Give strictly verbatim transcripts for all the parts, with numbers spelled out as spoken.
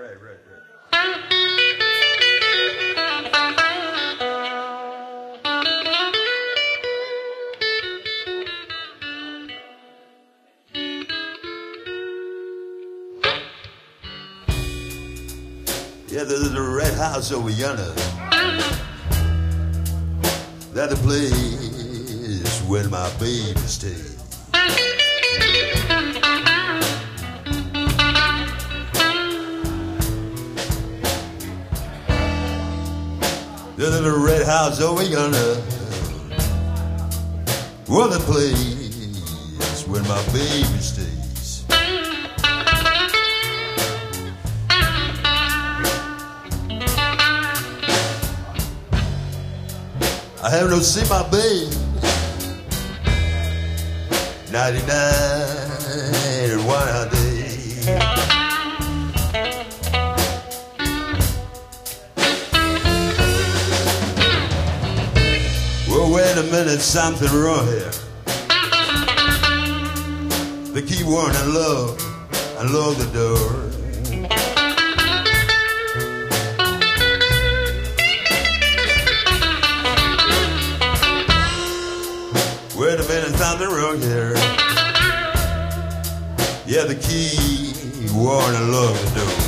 right, right, right. Yeah, there's a red house over yonder. That's the place where my baby stays. There's a red house over yonder. Well, the place where my baby stays. I have no see my baby. ninety-nine and one a day. Well, wait a minute, something wrong here. The key word I love, I love the door. Wait a minute, something wrong here. Yeah, the key word I love the door.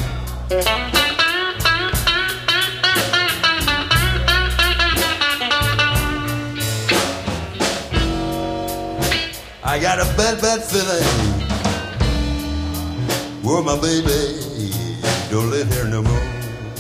I got a bad, bad feeling. Well, my baby don't live here no more.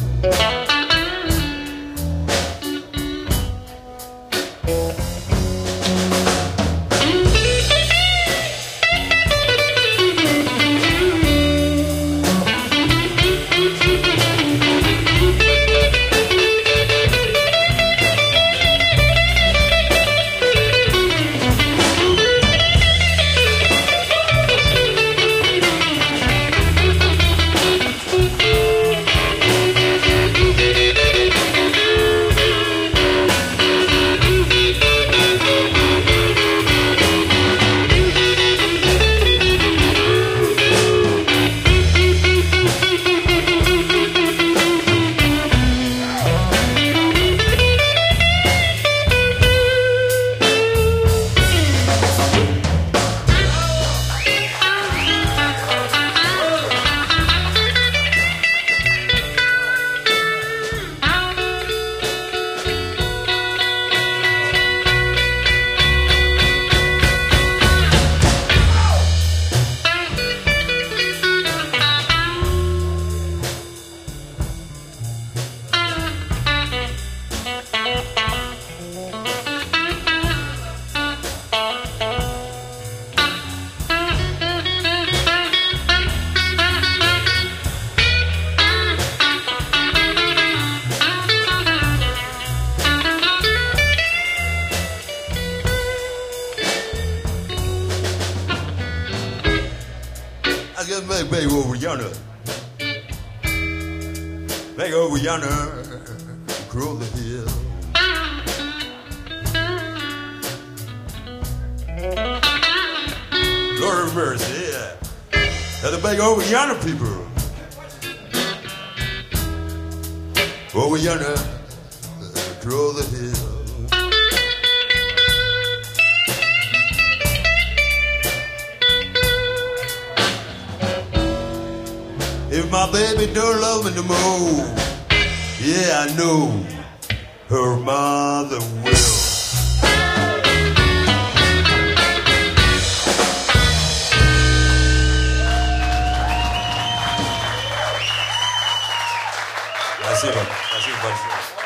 I got my baby over yonder. Baby over yonder, across the hill. Lord of mercy, yeah. That's the baby over yonder, people. Over yonder, across the hill. If my baby don't love me no more, yeah, I know her mother will. Спасибо. Спасибо большое.